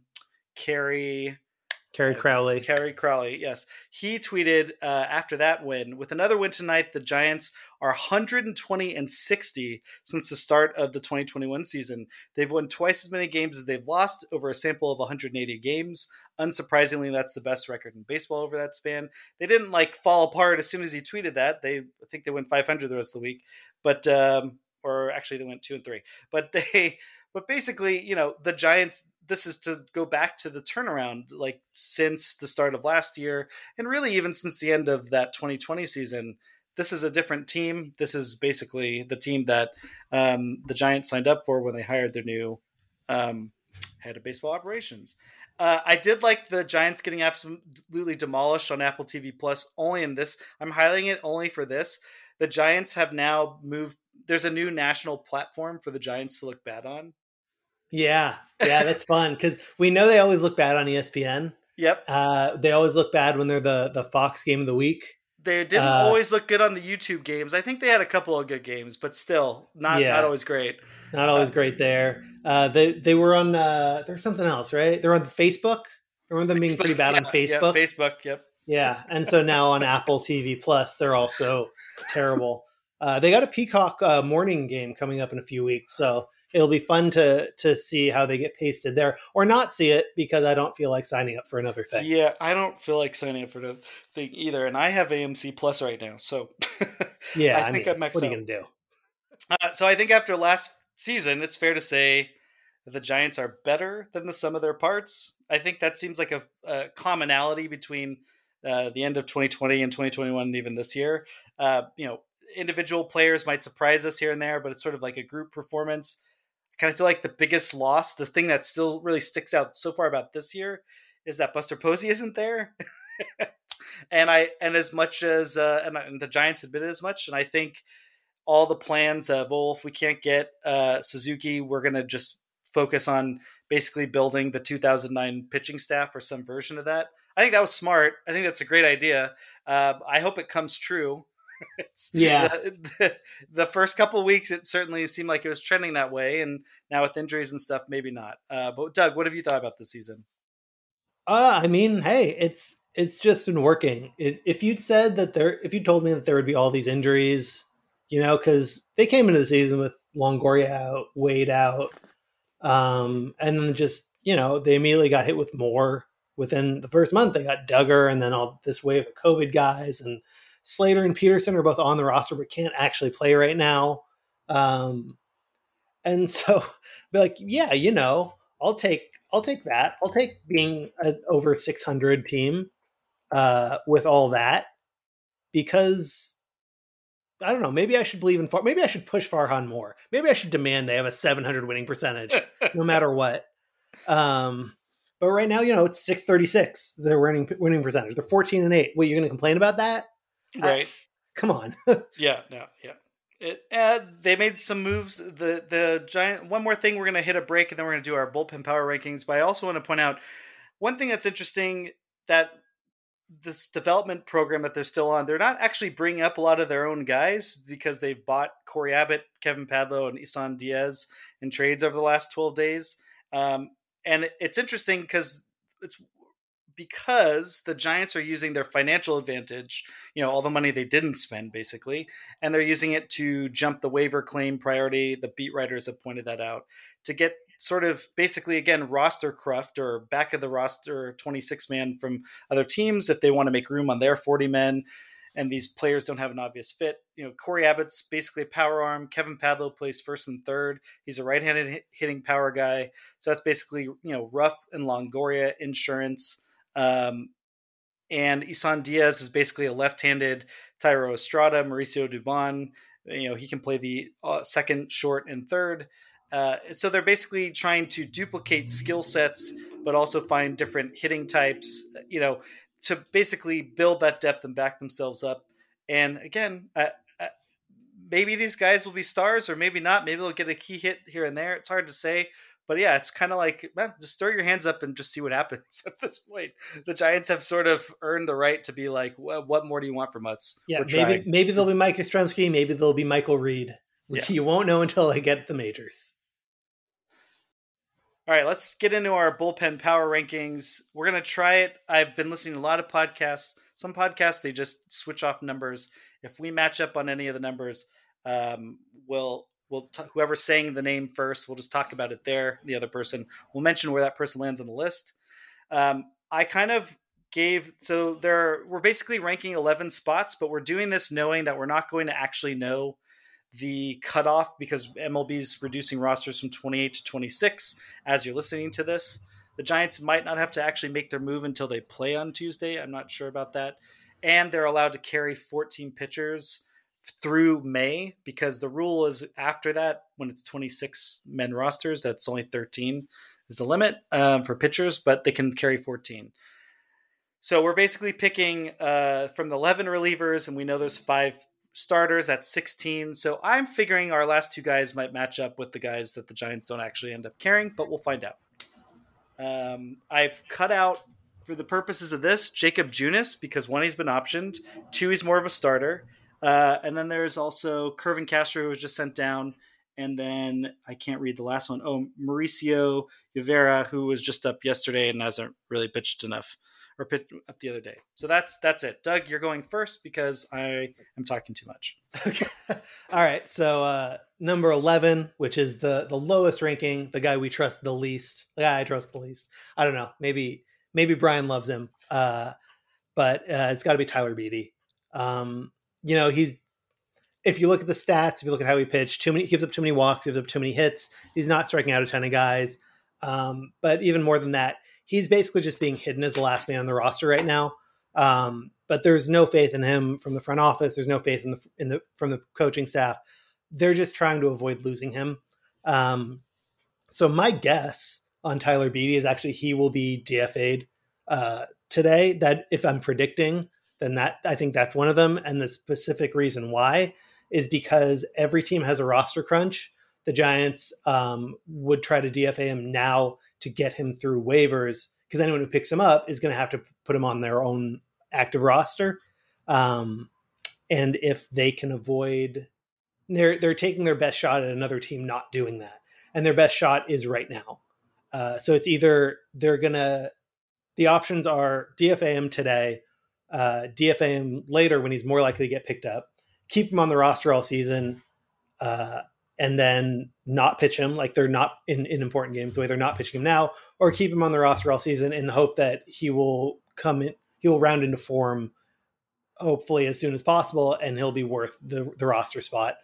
Carrie Carrie Crowley. Carrie Crowley, yes. He tweeted uh, after that win, with another win tonight, the Giants are one hundred twenty and sixty since the start of the twenty twenty-one season. They've won twice as many games as they've lost over a sample of one hundred eighty games. Unsurprisingly, that's the best record in baseball over that span. They didn't like fall apart as soon as he tweeted that. They I think they went five hundred the rest of the week, but um, or actually they went two and three. But they, but basically, you know, the Giants. This is to go back to the turnaround, like since the start of last year, and really even since the end of that twenty twenty season. This is a different team. This is basically the team that um, the Giants signed up for when they hired their new um, head of baseball operations. Uh, I did like the Giants getting absolutely demolished on Apple T V Plus. Only in this, I'm highlighting it only for this. The Giants have now moved. There's a new national platform for the Giants to look bad on. Yeah, yeah, that's fun because we know they always look bad on E S P N. Yep. Uh, they always look bad when they're the, the Fox game of the week. They didn't uh, always look good on the YouTube games. I think they had a couple of good games, but still not, yeah, not always great. Not always uh, great there. Uh, they they were on, uh, there's something else, right? They're on Facebook. I remember them being pretty bad yeah, on Facebook. Yeah, Facebook, yep. Yeah, and so now on Apple T V Plus, they're also terrible. Uh, they got a Peacock uh, morning game coming up in a few weeks, so it'll be fun to to see how they get pasted there, or not see it because I don't feel like signing up for another thing. Yeah, I don't feel like signing up for the thing either, and I have A M C Plus right now, so yeah, I, I think mean, I'm maxed what are you out. gonna do? Uh, so I think after last season, it's fair to say that the Giants are better than the sum of their parts. I think that seems like a, a commonality between uh, the end of twenty twenty and twenty twenty-one, and even this year. Uh, you know. Individual players might surprise us here and there, but it's sort of like a group performance. I kind of feel like the biggest loss, the thing that still really sticks out so far about this year, is that Buster Posey isn't there. and I and as much as uh, and, and the Giants admitted as much, and I think all the plans of, well, if we can't get uh, Suzuki, we're going to just focus on basically building the two thousand nine pitching staff or some version of that. I think that was smart. I think that's a great idea. Uh, I hope it comes true. It's, yeah, the, the, the first couple of weeks, it certainly seemed like it was trending that way, and now with injuries and stuff, maybe not. Uh, but Doug, what have you thought about this season? Uh, I mean, hey, it's it's just been working. It, if you'd said that there, if you told me that there would be all these injuries, you know, because they came into the season with Longoria out, Wade out, um, and then just you know they immediately got hit with more within the first month. They got Duggar, and then all this wave of COVID guys and. Slater and Peterson are both on the roster, but can't actually play right now. Um, and so be like, yeah, you know, I'll take, I'll take that. I'll take being an over six hundred team uh, with all that because I don't know, maybe I should believe in Far. Maybe I should push Farhan more. Maybe I should demand they have a seven hundred winning percentage no matter what. Um, but right now, you know, it's six thirty-six, their winning, winning percentage. They're fourteen and eight. What, you're going to complain about that? Right. Uh, come on. yeah, no, yeah. It, uh, they made some moves. The the Giant. One more thing, we're going to hit a break, and then we're going to do our bullpen power rankings. But I also want to point out one thing that's interesting, that this development program that they're still on, they're not actually bringing up a lot of their own guys because they've bought Corey Abbott, Kevin Padlo, and Isan Diaz in trades over the last twelve days. Um, and it, it's interesting because it's. because the Giants are using their financial advantage, you know, all the money they didn't spend basically, and they're using it to jump the waiver claim priority. The beat writers have pointed that out to get sort of basically, again, roster cruft or back of the roster twenty-six man from other teams if they want to make room on their forty men. and these players don't have an obvious fit. You know, Corey Abbott's basically a power arm. Kevin Padlow plays first and third. He's a right-handed hit- hitting power guy. So that's basically, you know, Ruff and Longoria insurance. Um, and Isan Diaz is basically a left-handed Thairo Estrada, Mauricio Dubon. You know, he can play the uh, second, short, and third. Uh, so they're basically trying to duplicate skill sets, but also find different hitting types, you know, to basically build that depth and back themselves up. And again, uh, uh, maybe these guys will be stars or maybe not. Maybe they'll get a key hit here and there. It's hard to say. But yeah, it's kind of like, man, just throw your hands up and just see what happens at this point. The Giants have sort of earned the right to be like, well, what more do you want from us? Yeah, We're maybe trying. maybe they'll be Mike Yastrzemski, maybe they'll be Michael Reed. Yeah. You won't know until they get the majors. All right, let's get into our bullpen power rankings. We're going to try it. I've been listening to a lot of podcasts. Some podcasts, they just switch off numbers. If we match up on any of the numbers, um, we'll, we'll t- whoever's saying the name first, we'll just talk about it there. The other person, we'll mention where that person lands on the list. Um, I kind of gave, so there, we're basically ranking eleven spots, but we're doing this knowing that we're not going to actually know the cutoff because M L B is reducing rosters from twenty-eight to twenty-six as you're listening to this. The Giants might not have to actually make their move until they play on Tuesday. I'm not sure about that. And they're allowed to carry fourteen pitchers through May because the rule is after that, when it's twenty-six men rosters, that's only thirteen is the limit um, for pitchers, but they can carry fourteen. So we're basically picking uh, from the eleven relievers, and we know there's five starters. That's sixteen. So I'm figuring our last two guys might match up with the guys that the Giants don't actually end up carrying, but we'll find out. Um, I've cut out, for the purposes of this, Jacob Junis, because one, he's been optioned. Two, he's more of a starter. Uh, and then there's also Kervin Castro, who was just sent down. And then I can't read the last one. Oh, Mauricio Rivera, who was just up yesterday and hasn't really pitched enough. Or pitched up the other day. So that's that's it. Doug, you're going first because I am talking too much. Okay. All right. So uh, number eleven, which is the the lowest ranking, the guy we trust the least. The guy I trust the least. I don't know. Maybe maybe Brian loves him, uh, but uh, it's got to be Tyler Beede. Um, you know, he's if you look at the stats, if you look at how he pitched, too many he gives up too many walks, gives up too many hits. He's not striking out a ton of guys. Um, but even more than that, he's basically just being hidden as the last man on the roster right now. Um, but there's no faith in him from the front office. There's no faith in the, in the, from the coaching staff. They're just trying to avoid losing him. Um, so my guess on Tyler Beede is actually he will be D F A'd uh, today. That if I'm predicting, then that I think that's one of them. And the specific reason why is because every team has a roster crunch. The Giants um, would try to D F A him now to get him through waivers because anyone who picks him up is going to have to put him on their own active roster. Um, and if they can avoid, they're, they're taking their best shot at another team not doing that. And their best shot is right now. Uh, so it's either they're going to, the options are D F A him today, uh, D F A him later when he's more likely to get picked up, keep him on the roster all season, uh, and then not pitch him like they're not in, in important games the way they're not pitching him now, or keep him on the roster all season in the hope that he will come in, he will round into form hopefully as soon as possible and he'll be worth the, the roster spot.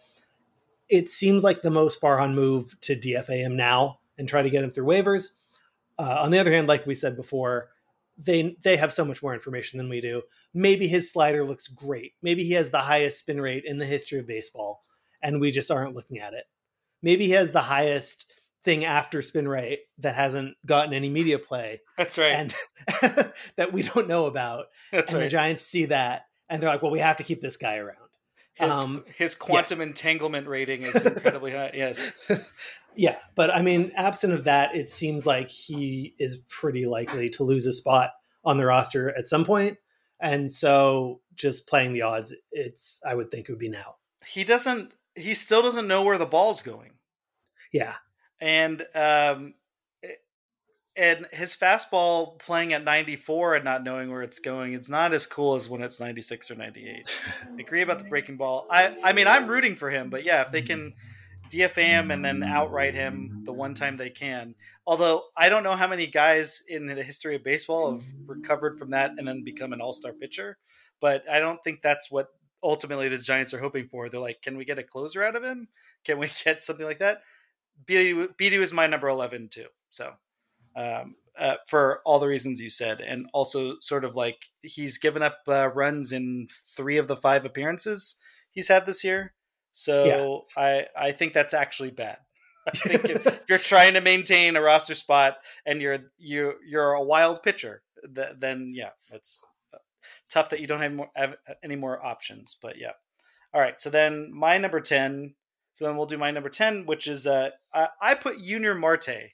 It seems like the most far on move to D F A him now and try to get him through waivers. Uh, on the other hand, like we said before, they, they have so much more information than we do. Maybe his slider looks great. Maybe he has the highest spin rate in the history of baseball, and we just aren't looking at it. Maybe he has the highest thing after spin rate that hasn't gotten any media play. That's right. And that we don't know about. That's and right. The Giants see that and they're like, well, we have to keep this guy around. His, um, his quantum yeah. entanglement rating is incredibly high. Yes. Yeah. But I mean, absent of that, it seems like he is pretty likely to lose a spot on the roster at some point. And so just playing the odds, it's, I would think it would be now. He doesn't, he still doesn't know where the ball's going. Yeah. And, um, and his fastball playing at ninety-four and not knowing where it's going, it's not as cool as when it's ninety-six or ninety-eight. I agree about the breaking ball. I, I mean, I'm rooting for him, but yeah, if they can D F A him and then outright him the one time they can. Although I don't know how many guys in the history of baseball have recovered from that and then become an all-star pitcher. but I don't think that's what ultimately the Giants are hoping for. They're like, can we get a closer out of him? Can we get something like that? Beaty, Beaty was my number eleven too. So um, uh, for all the reasons you said, and also sort of like he's given up uh, runs in three of the five appearances he's had this year. So yeah. I, I think that's actually bad. I think if you're trying to maintain a roster spot and you're you you're a wild pitcher, th- then yeah, it's tough that you don't have, more, have any more options. But yeah, all right. So then my number ten. So then we'll do my number ten, which is uh, I, I put Yunior Marte.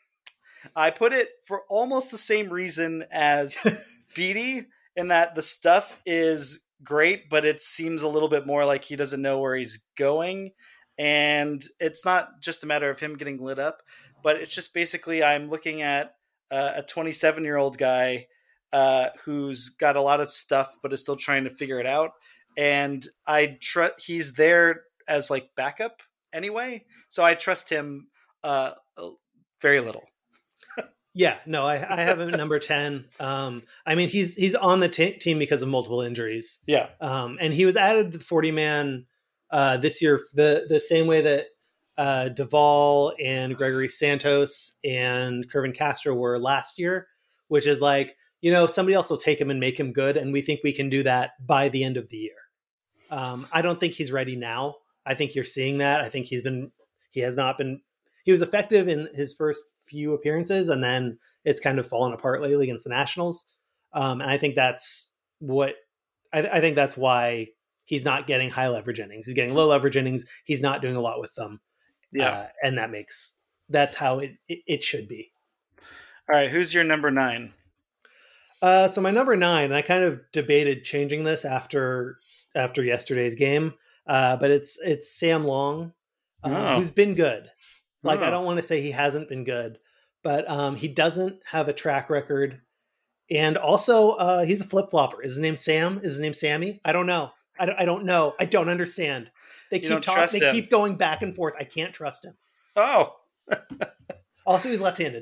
I put it for almost the same reason as Beaty, in that the stuff is great, but it seems a little bit more like he doesn't know where he's going. And it's not just a matter of him getting lit up, but it's just basically I'm looking at uh, a twenty-seven-year-old guy uh, who's got a lot of stuff, but is still trying to figure it out. And I tr- he's there as like backup anyway, so I trust him uh, very little. Yeah, no, I, I have him at number ten. Um, I mean, he's he's on the t- team because of multiple injuries. Yeah, um, and he was added to the forty-man uh, this year the the same way that uh, Duvall and Gregory Santos and Kervin Castro were last year, which is like, you know, somebody else will take him and make him good, and we think we can do that by the end of the year. Um, I don't think he's ready now. I think you're seeing that. I think he's been he has not been he was effective in his first few appearances, and then it's kind of fallen apart lately against the Nationals. Um, and I think that's what I, I think that's why he's not getting high leverage innings. He's getting low leverage innings. He's not doing a lot with them. Yeah, uh, and that makes that's how it, it it should be. All right, who's your number nine? Uh, so my number nine, and I kind of debated changing this after after yesterday's game, uh, but it's it's Sam Long, uh, oh. who's been good. Like, oh. I don't want to say he hasn't been good, but um, he doesn't have a track record. And also, uh, he's a flip-flopper. Is his name Sam? Is his name Sammy? I don't know. I don't, I don't know. I don't understand. They you keep talking. They him. keep going back and forth. I can't trust him. Oh. Also, he's left-handed.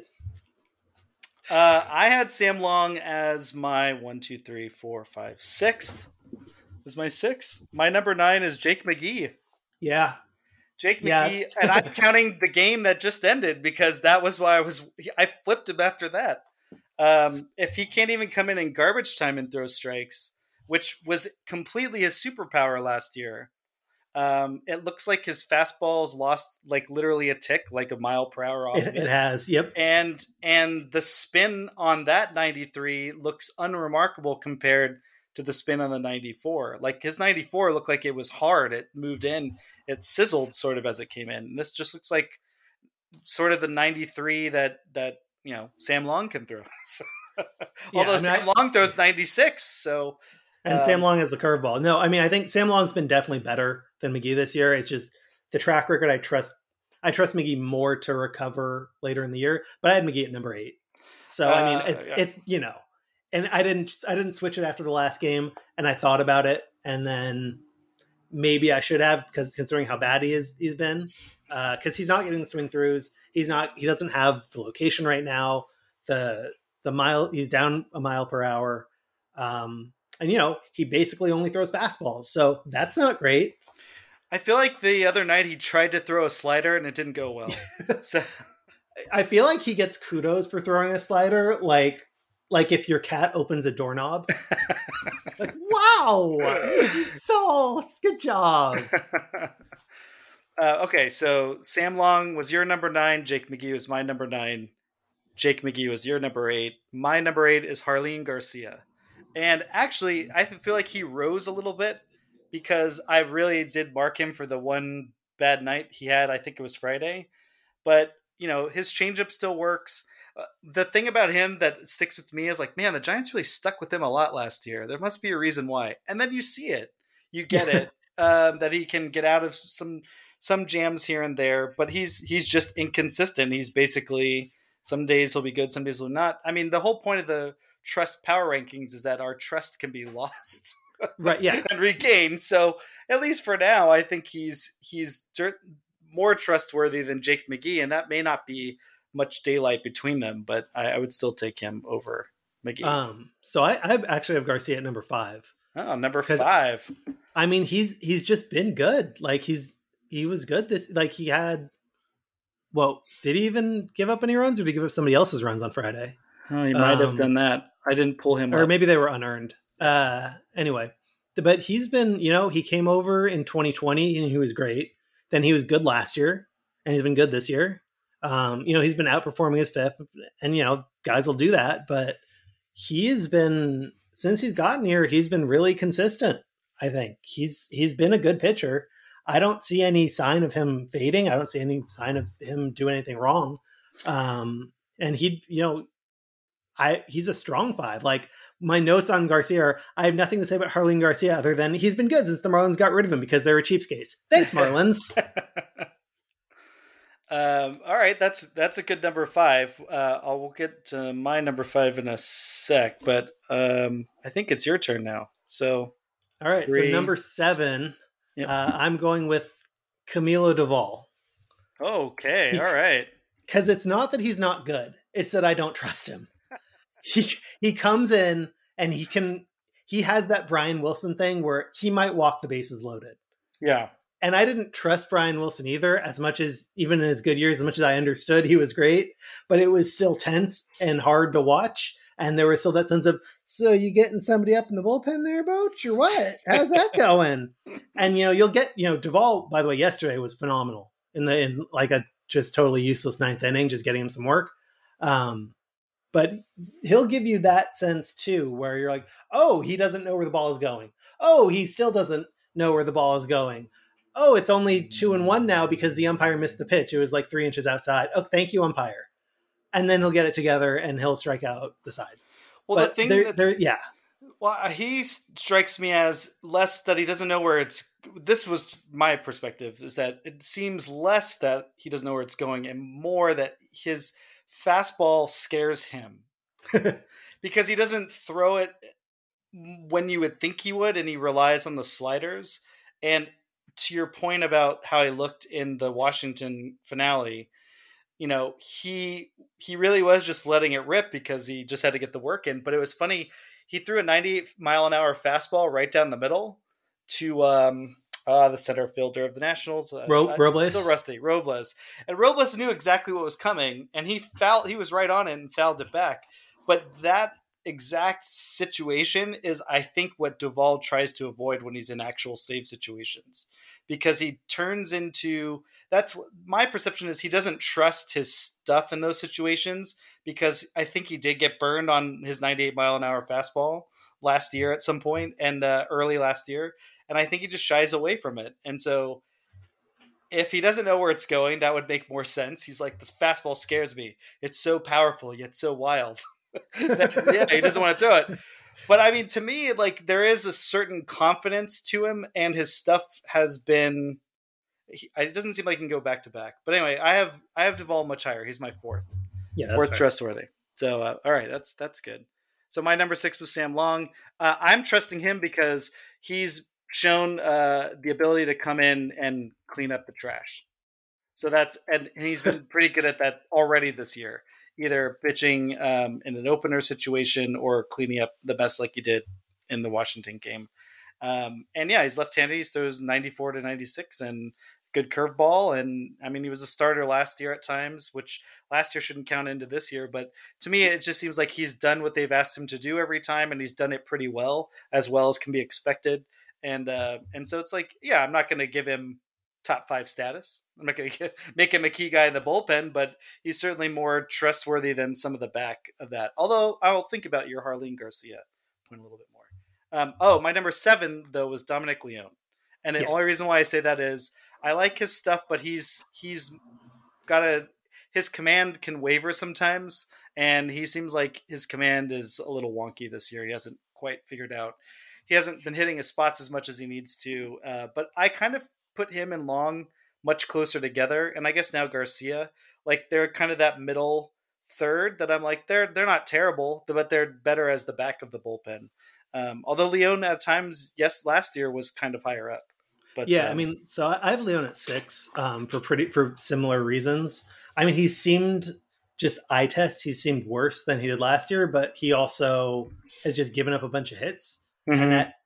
Uh, I had Sam Long as my one, two, three, four, five, sixth. Is my sixth. My number nine is Jake McGee. Yeah. Jake yeah. McGee, and I'm counting the game that just ended because that was why I was I flipped him after that. Um, if he can't even come in in garbage time and throw strikes, which was completely his superpower last year, um, it looks like his fastball's lost like literally a tick, like a mile per hour off It, of it. it has, yep. And and the spin on that ninety-three looks unremarkable compared to the spin on the ninety-four. Like his ninety-four looked like it was hard. It moved in, it sizzled sort of as it came in. And this just looks like sort of the ninety-three that, that, you know, Sam Long can throw. Yeah, Although I mean, Sam I, Long throws ninety-six. So, and um, Sam Long has the curveball. No, I mean, I think Sam Long's been definitely better than McGee this year. It's just the track record. I trust, I trust McGee more to recover later in the year, but I had McGee at number eight. So, I mean, it's, uh, yeah. it's, you know, and I didn't, I didn't switch it after the last game, and I thought about it, and then maybe I should have, because considering how bad he is, he's been, uh, cause he's not getting the swing throughs. He's not, he doesn't have the location right now. The, the mile, he's down a mile per hour. Um, and you know, he basically only throws fastballs. So that's not great. I feel like the other night he tried to throw a slider and it didn't go well. So I feel like he gets kudos for throwing a slider. Like, like if your cat opens a doorknob, like, wow, so good job. Uh, okay, so Sam Long was your number nine. Jake McGee was my number nine. Jake McGee was your number eight. My number eight is Harleen Garcia. And actually, I feel like he rose a little bit because I really did mark him for the one bad night he had. I think it was Friday. But, you know, his changeup still works. Uh, the thing about him that sticks with me is like, man, the Giants really stuck with him a lot last year. There must be a reason why. And then you see it. You get it. Um, that he can get out of some some jams here and there. But he's he's just inconsistent. He's basically, some days he'll be good, some days he'll not. I mean, the whole point of the trust power rankings is that our trust can be lost. Right, yeah. And regained. So at least for now, I think he's he's more trustworthy than Jake McGee. And that may not be much daylight between them, but I, I would still take him over McGee. Um, so I, I actually have Garcia at number five. Oh, number five. I mean, he's he's just been good. Like he's he was good this like he had well, did he even give up any runs or did he give up somebody else's runs on Friday? Oh, he might um, have done that. I didn't pull him or up. maybe they were unearned. Yes. Uh anyway. But he's been, you know, he came over in twenty twenty and he was great. Then he was good last year and he's been good this year. Um, you know, he's been outperforming his fifth and, you know, guys will do that. But he has been, since he's gotten here, he's been really consistent. I think he's, he's been a good pitcher. I don't see any sign of him fading. I don't see any sign of him doing anything wrong. Um, and he, you know, I, he's a strong five. Like my notes on Garcia are, I have nothing to say about Jarlin Garcia other than he's been good since the Marlins got rid of him because they were cheapskates. Thanks, Marlins. um, all right. That's, that's a good number five. Uh, I'll we'll get to my number five in a sec, but um, I think it's your turn now. So, all right. Three, so number seven, yep. uh, I'm going with Camilo Doval. Okay. He, all right. Because it's not that he's not good. It's that I don't trust him. He he comes in and he can he has that Brian Wilson thing where he might walk the bases loaded. Yeah. And I didn't trust Brian Wilson either, as much as even in his good years, as much as I understood he was great, but it was still tense and hard to watch. And there was still that sense of, so you getting somebody up in the bullpen there, Boach, or what? How's that going? And, you know, you'll get, you know, Doval, by the way, yesterday was phenomenal in the, in like a just totally useless ninth inning, just getting him some work. Um, But he'll give you that sense too, where you're like, oh, he doesn't know where the ball is going. Oh, he still doesn't know where the ball is going. Oh, it's only two and one now because the umpire missed the pitch. It was like three inches outside. Oh, thank you, umpire. And then he'll get it together and he'll strike out the side. Well, but the thing they're, that's, they're, yeah. Well, he strikes me as less that he doesn't know where it's, this was my perspective, is that it seems less that he doesn't know where it's going and more that his fastball scares him because he doesn't throw it when you would think he would, and he relies on the sliders. And to your point about how he looked in the Washington finale, you know, he he really was just letting it rip because he just had to get the work in. But it was funny, he threw a ninety-eight mile an hour fastball right down the middle to um Uh, the center fielder of the Nationals, uh, Ro- Robles, still rusty, Robles, and Robles knew exactly what was coming, and he fouled. He was right on it and fouled it back. But that exact situation is, I think, what Doval tries to avoid when he's in actual save situations, because he turns into. That's what my perception is. He doesn't trust his stuff in those situations because I think he did get burned on his ninety-eight mile an hour fastball last year at some point and uh, early last year. And I think he just shies away from it. And so if he doesn't know where it's going, that would make more sense. He's like, this fastball scares me. It's so powerful, yet so wild. that, yeah, he doesn't want to throw it. But I mean, to me, like there is a certain confidence to him, and his stuff has been, he, it doesn't seem like he can go back to back. But anyway, I have, I have Doval much higher. He's my fourth, yeah, fourth fair. trustworthy. So, uh, all right, that's, that's good. So my number six was Sam Long. Uh, I'm trusting him because he's shown uh, the ability to come in and clean up the trash. So that's, and he's been pretty good at that already this year, either pitching um, in an opener situation or cleaning up the mess like he did in the Washington game. Um, and yeah, he's left-handed. He throws ninety-four to ninety-six and good curveball. And I mean, he was a starter last year at times, which last year shouldn't count into this year. But to me, it just seems like he's done what they've asked him to do every time. And he's done it pretty well, as well as can be expected. And uh, and so it's like, yeah, I'm not going to give him top five status. I'm not going to make him a key guy in the bullpen, but he's certainly more trustworthy than some of the back of that. Although I'll think about your Jarlin Garcia point a little bit more. Um, oh, my number seven, though, was Dominic Leone. And the yeah. only reason why I say that is I like his stuff, but he's he's got a his command can waver sometimes. And he seems like his command is a little wonky this year. He hasn't quite figured out. He hasn't been hitting his spots as much as he needs to, uh, but I kind of put him and Long much closer together. And I guess now Garcia, like they're kind of that middle third that I'm like, they're, they're not terrible, but they're better as the back of the bullpen. Um, although Leone at times, yes, last year was kind of higher up, but yeah, um, I mean, so I have Leone at six um, for pretty, for similar reasons. I mean, he seemed just eye test. He seemed worse than he did last year, but he also has just given up a bunch of hits. Mm-hmm. And that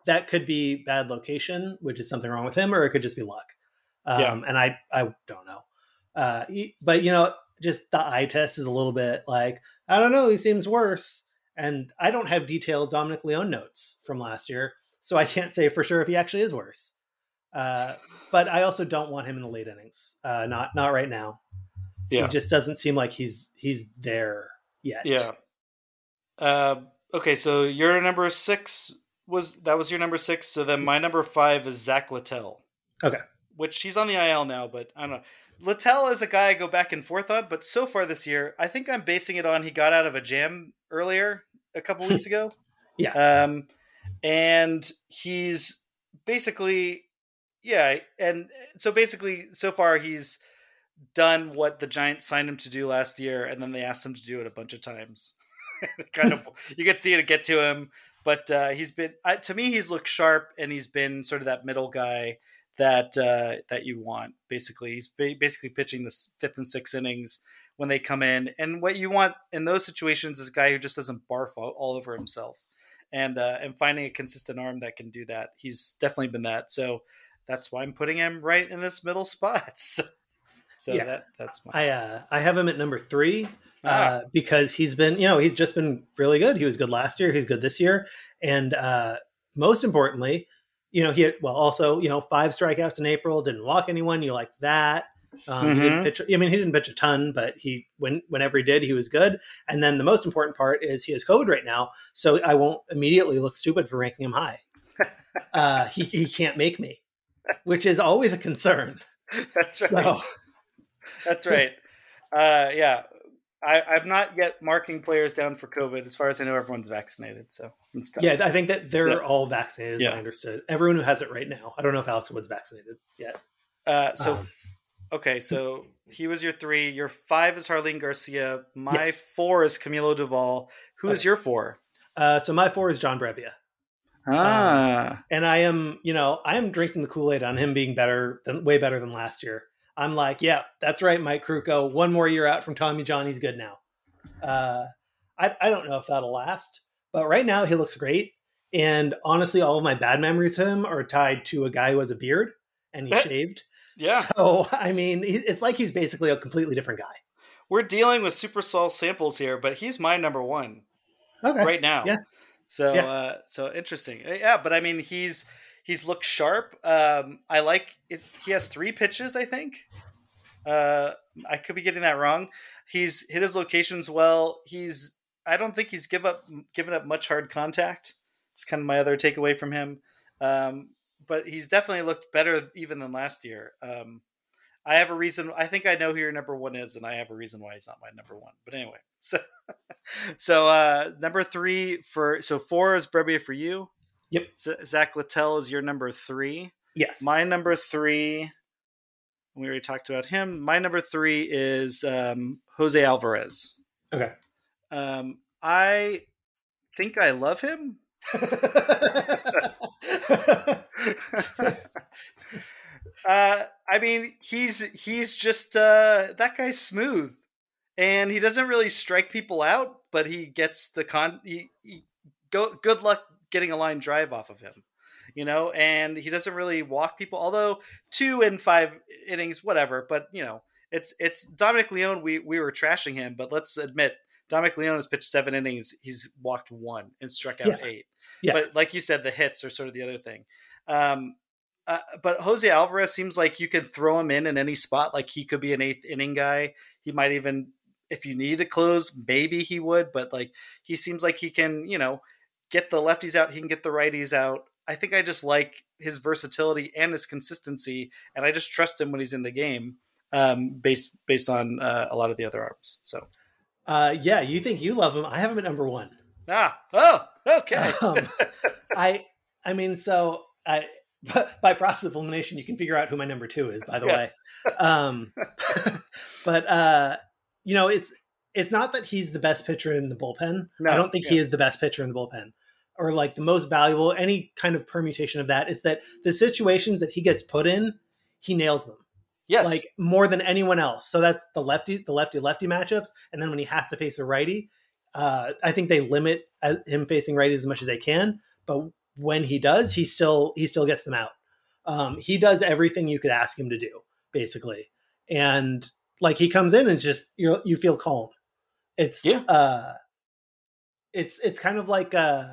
that could be bad location, which is something wrong with him, or it could just be luck. Um, Yeah. And I, I don't know. Uh, he- but, you know, just the eye test is a little bit like, I don't know, he seems worse. And I don't have detailed Dominic Leone notes from last year, so I can't say for sure if he actually is worse. Uh, but I also don't want him in the late innings. Uh, not not right now. Yeah. He just doesn't seem like he's he's there yet. Yeah. Uh, okay, so your number six was that was your number six. So then my number five is Zach Littell. Okay. Which he's on the I L now, but I don't know. Littell is a guy I go back and forth on, but so far this year, I think I'm basing it on he got out of a jam earlier a couple weeks ago. Yeah. Um, and he's basically, yeah. And so basically, so far he's done what the Giants signed him to do last year, and then they asked him to do it a bunch of times. Kind of, you can see it get to him, but uh, he's been, uh, to me, he's looked sharp, and he's been sort of that middle guy that uh, that you want. Basically, he's ba- basically pitching the fifth and sixth innings when they come in, and what you want in those situations is a guy who just doesn't barf all, all over himself, and uh, and finding a consistent arm that can do that. He's definitely been that. So that's why I'm putting him right in this middle spot. So, so Yeah. that that's my I uh, I have him at number three uh, Ah. because he's been, you know, he's just been really good. He was good last year. He's good this year, and uh, most importantly, you know, he had, well, also, you know, five strikeouts in April, didn't walk anyone. You like that. Um, he didn't Mhm. pitch. I mean, he didn't pitch a ton, but he, when, whenever he did, he was good. And then the most important part is he has COVID right now. So I won't immediately look stupid for ranking him high. Uh, he, he can't make me, which is always a concern. That's right. So, That's right. Uh, yeah. I, I'm not yet marking players down for COVID. As far as I know, everyone's vaccinated. So I'm stuck. yeah, I think that they're Yeah. all vaccinated, as Yeah. I understood. Everyone who has it right now. I don't know if Alex Wood's vaccinated yet. Uh, so, Um, okay. So he was your three. Your five is Harleen Garcia. My Yes. four is Camilo Duvall. Who is Okay. your four? Uh, so my four is John Brebbia. Ah. And I am, you know, I am drinking the Kool-Aid on him being better than way better than last year. I'm like, yeah, that's right, Mike Krukow. One more year out from Tommy John, he's good now. Uh, I, I don't know if that'll last, but right now he looks great. And honestly, all of my bad memories of him are tied to a guy who has a beard and he shaved. Yeah. So, I mean, he- it's like he's basically a completely different guy. We're dealing with Super Saul samples here, but he's my number one Okay. right now. Yeah. So, Yeah. uh, so interesting. Uh, Yeah, but I mean, he's he's looked sharp. Um, I like it. He has three pitches, I think. Uh, I could be getting that wrong. He's hit his locations well. He's I don't think he's give up given up much hard contact. It's kind of my other takeaway from him. Um, but he's definitely looked better even than last year. Um, I have a reason. I think I know who your number one is, and I have a reason why he's not my number one. But anyway, so so uh, number three for so four is Brebbia for you. Yep. Z- Zach Littell is your number three. Yes. My number three. We already talked about him. My number three is um, Jose Alvarez. Okay. Um, I think I love him. uh, I mean, he's he's just uh, that guy's smooth, and he doesn't really strike people out, but he gets the con. He, he go good luck getting a line drive off of him, you know, and he doesn't really walk people. Although two in five innings, whatever. But you know, it's it's Dominic Leone. We we were trashing him, but let's admit. Dominic Leone has pitched seven innings. He's walked one and struck out Yeah. eight. Yeah. But like you said, the hits are sort of the other thing. Um, uh, but Jose Alvarez seems like you could throw him in in any spot. Like he could be an eighth inning guy. He might even, if you need to close, maybe he would. But like he seems like he can, you know, get the lefties out. He can get the righties out. I think I just like his versatility and his consistency, and I just trust him when he's in the game, um, based based on uh, a lot of the other arms. So. Uh, yeah, you think you love him. I have him at number one. Ah, oh, okay. Um, I, I mean, so I, by process of elimination, you can figure out who my number two is, by the Yes. way. Um, but, uh, you know, it's, it's not that he's the best pitcher in the bullpen. No, I don't think he yeah. is the best pitcher in the bullpen or like the most valuable, any kind of permutation of that is that the situations that he gets put in, he nails them. Yes. Like more than anyone else. So that's the lefty, the lefty lefty matchups. And then when he has to face a righty, uh, I think they limit uh, him facing righties as much as they can. But when he does, he still he still gets them out. Um, he does everything you could ask him to do, basically. And like he comes in and just you you feel calm. It's yeah. uh it's it's kind of like uh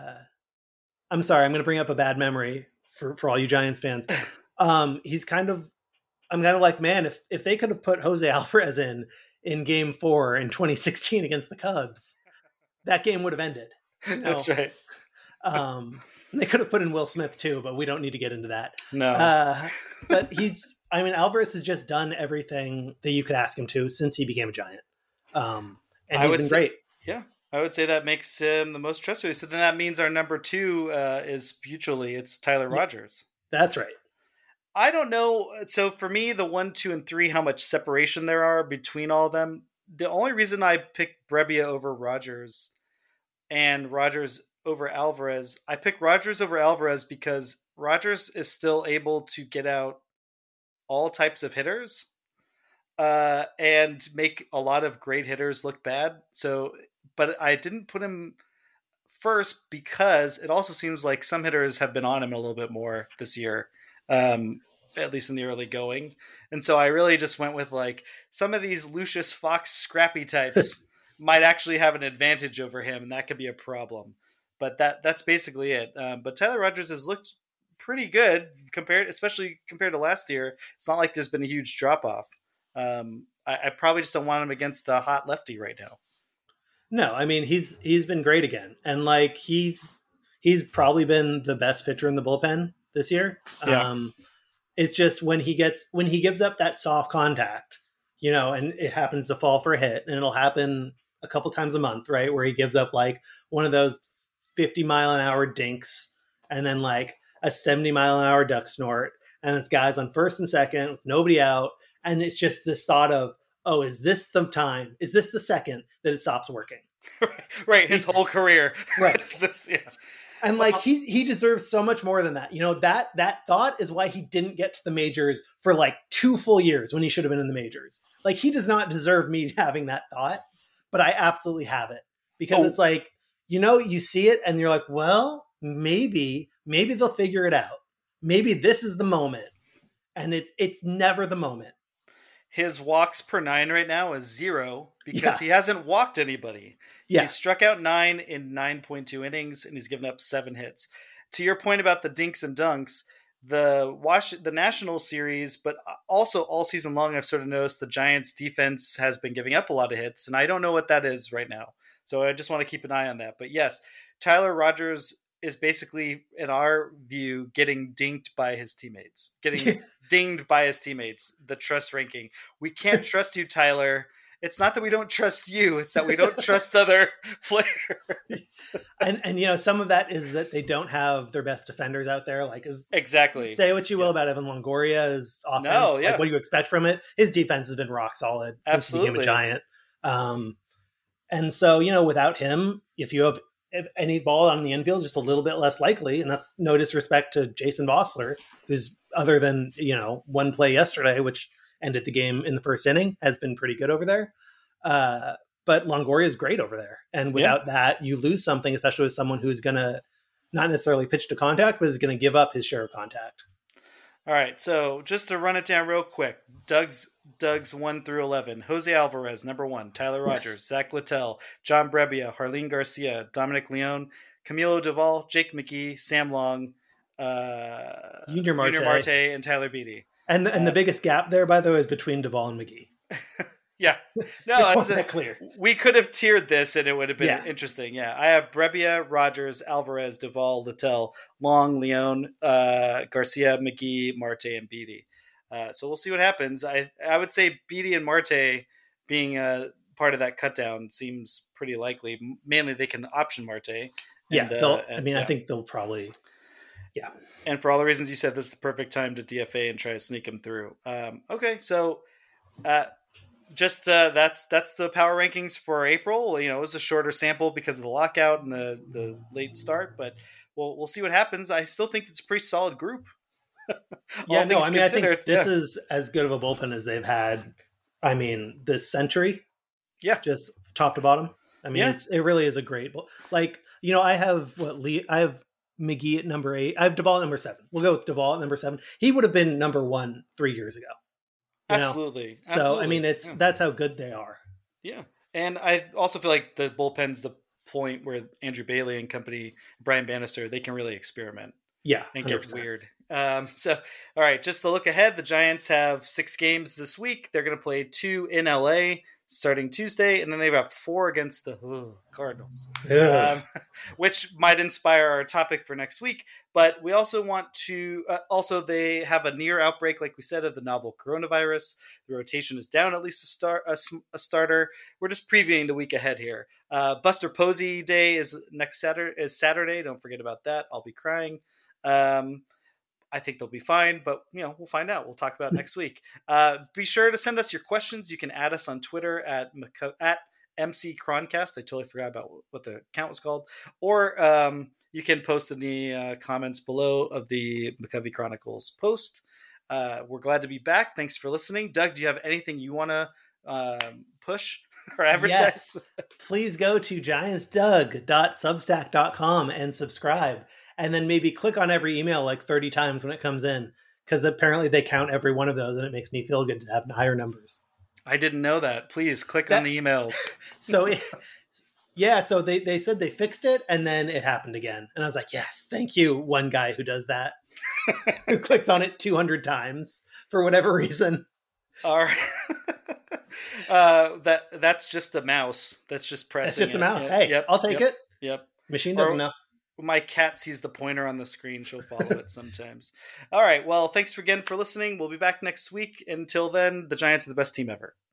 I'm sorry, I'm going to bring up a bad memory for for all you Giants fans. Um, he's kind of I'm kind of like, man, if if they could have put Jose Alvarez in in Game Four in twenty sixteen against the Cubs, that game would have ended. You know? That's right. Um, they could have put in Will Smith too, but we don't need to get into that. No. Uh, but he, I mean, Alvarez has just done everything that you could ask him to since he became a Giant. Um, and I he's would been say, great. Yeah. I would say that makes him the most trustworthy. So then that means our number two uh, is mutually, it's Tyler Rogers. That's right. I don't know. So for me, the one, two, and three, how much separation there are between all of them. The only reason I picked Brebbia over Rogers and Rogers over Alvarez, I picked Rogers over Alvarez because Rogers is still able to get out all types of hitters uh, and make a lot of great hitters look bad. So, but I didn't put him first because it also seems like some hitters have been on him a little bit more this year. Um, at least in the early going. And so I really just went with like some of these Lucius Fox scrappy types might actually have an advantage over him. And that could be a problem, but that that's basically it. Um, but Tyler Rogers has looked pretty good compared, especially compared to last year. It's not like there's been a huge drop off. Um, I, I probably just don't want him against a hot lefty right now. No, I mean, he's, he's been great again. And like, he's, he's probably been the best pitcher in the bullpen this year. Yeah. Um, it's just when he gets, when he gives up that soft contact, you know, and it happens to fall for a hit, and it'll happen a couple times a month, right? Where he gives up like one of those fifty mile an hour dinks and then like a seventy mile an hour duck snort. And it's guys on first and second with nobody out. And it's just this thought of, oh, is this the time? Is this the second that it stops working? Right. His whole career. Right. this, yeah. And like he he deserves so much more than that. You know, that that thought is why he didn't get to the majors for like two full years when he should have been in the majors. Like he does not deserve me having that thought, but I absolutely have it because oh. It's like, you know, you see it and you're like, well, maybe, maybe they'll figure it out. Maybe this is the moment. And it it's never the moment. His walks per nine right now is zero because yeah. he hasn't walked anybody. Yeah. He struck out nine in nine point two innings and he's given up seven hits. To your point about the dinks and dunks, the Wash the National Series, but also all season long, I've sort of noticed the Giants defense has been giving up a lot of hits, and I don't know what that is right now. So I just want to keep an eye on that. But yes, Tyler Rogers is basically, in our view, getting dinked by his teammates, getting dinged by his teammates, the trust ranking. We can't trust you, Tyler. It's not that we don't trust you. It's that we don't trust other players. and, and, you know, some of that is that they don't have their best defenders out there. Like, is, exactly. Say what you will yes. about Evan Longoria's offense. No, yeah. Like, what do you expect from it? His defense has been rock solid since Absolutely. he became a Giant. Um, and so, you know, without him, if you have any ball on the infield, just a little bit less likely. And that's no disrespect to Jason Bossler, who's other than, you know, one play yesterday, which ended the game in the first inning, has been pretty good over there. Uh, but Longoria is great over there. And without yeah. that, you lose something, especially with someone who's going to not necessarily pitch to contact, but is going to give up his share of contact. All right. So just to run it down real quick, Doug's Doug's one through eleven, Jose Alvarez, number one, Tyler Rogers, yes. Zach Littell, John Brebbia, Harleen Garcia, Dominic Leone, Camilo Duvall, Jake McGee, Sam Long, uh, Junior Marte. Junior Marte, and Tyler Beatty. And the, and uh, the biggest gap there, by the way, is between Duvall and McGee. Yeah. No, it's that clear. We could have tiered this and it would have been yeah. interesting. Yeah. I have Brebbia, Rogers, Alvarez, Duvall, Littell, Long, Leone, uh, Garcia, McGee, Marte, and Beatty. Uh, so we'll see what happens. I, I would say Beatty and Marte being a part of that cut down seems pretty likely. Mainly they can option Marte. And, yeah. Uh, and, I yeah. mean, I think they'll probably, yeah. And for all the reasons you said, this is the perfect time to D F A and try to sneak him through. Um, okay. So, uh, Just uh, that's that's the power rankings for April. You know, it was a shorter sample because of the lockout and the, the late start, but we'll we'll see what happens. I still think it's a pretty solid group. yeah, no, I mean, considered. I think this yeah. is as good of a bullpen as they've had. I mean, this century. Yeah, just top to bottom. I mean, yeah. it's it really is a great. Like, you know, I have what Lee, I have McGee at number eight. I have Duvall at number seven. We'll go with Duvall at number seven. He would have been number one three years ago. Absolutely. So, Absolutely. I mean, it's yeah. that's how good they are. Yeah. And I also feel like the bullpen's the point where Andrew Bailey and company, Brian Bannister, they can really experiment. Yeah. And get weird. Um, so, all right, just to look ahead, the Giants have six games this week. They're going to play two in L A starting Tuesday, and then they've got four against the ugh, Cardinals, um, which might inspire our topic for next week. But we also want to, uh, also they have a near outbreak, like we said, of the novel coronavirus. The rotation is down at least a, start, a, a starter. We're just previewing the week ahead here. Uh, Buster Posey Day is next Saturday, is Saturday. Don't forget about that. I'll be crying. Um, I think they'll be fine, but you know, we'll find out. We'll talk about it next week. Uh, be sure to send us your questions. You can add us on Twitter at at M C Chroncast. I totally forgot about what the account was called. Or um, you can post in the uh, comments below of the McCovey Chronicles post. Uh, we're glad to be back. Thanks for listening. Doug, do you have anything you want to um, push or advertise? Yes. Please go to giants doug dot substack dot com and subscribe. And then maybe click on every email like thirty times when it comes in, because apparently they count every one of those, and it makes me feel good to have higher numbers. I didn't know that. Please click that, on the emails. So, it, yeah, so they, they said they fixed it, and then it happened again. And I was like, yes, thank you, one guy who does that, who clicks on it two hundred times for whatever reason. All right. uh, that, that's just a mouse. That's just pressing That's just it. a mouse. Yep, Hey, yep, I'll take yep, it. Yep. Machine doesn't or, know. My cat sees the pointer on the screen. She'll follow it sometimes. All right. Well, thanks again for listening. We'll be back next week. Until then, the Giants are the best team ever.